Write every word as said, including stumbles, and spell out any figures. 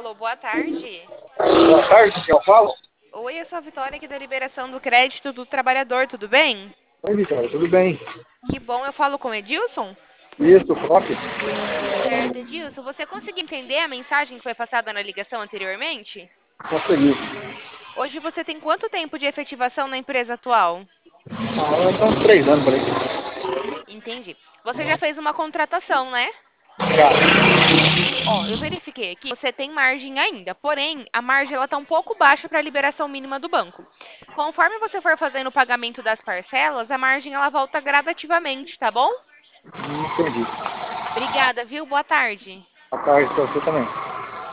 Alô, boa tarde. Boa tarde, que eu falo? Oi, eu sou a Vitória aqui da Liberação do Crédito do Trabalhador, tudo bem? Oi, Vitória, tudo bem? Que bom, eu falo com o Edilson? Isso, próprio? Certo, Edilson, você conseguiu entender a mensagem que foi passada na ligação anteriormente? Consegui. Hoje você tem quanto tempo de efetivação na empresa atual? Ah, tá uns três anos por aí. Entendi. Você já fez uma contratação, né? Já. Ó, eu verifiquei aqui, você tem margem ainda, porém, a margem ela tá um pouco baixa para a liberação mínima do banco. Conforme você for fazendo o pagamento das parcelas, a margem ela volta gradativamente, tá bom? Hum, Entendi. Obrigada, viu? Boa tarde. Boa tarde pra você também.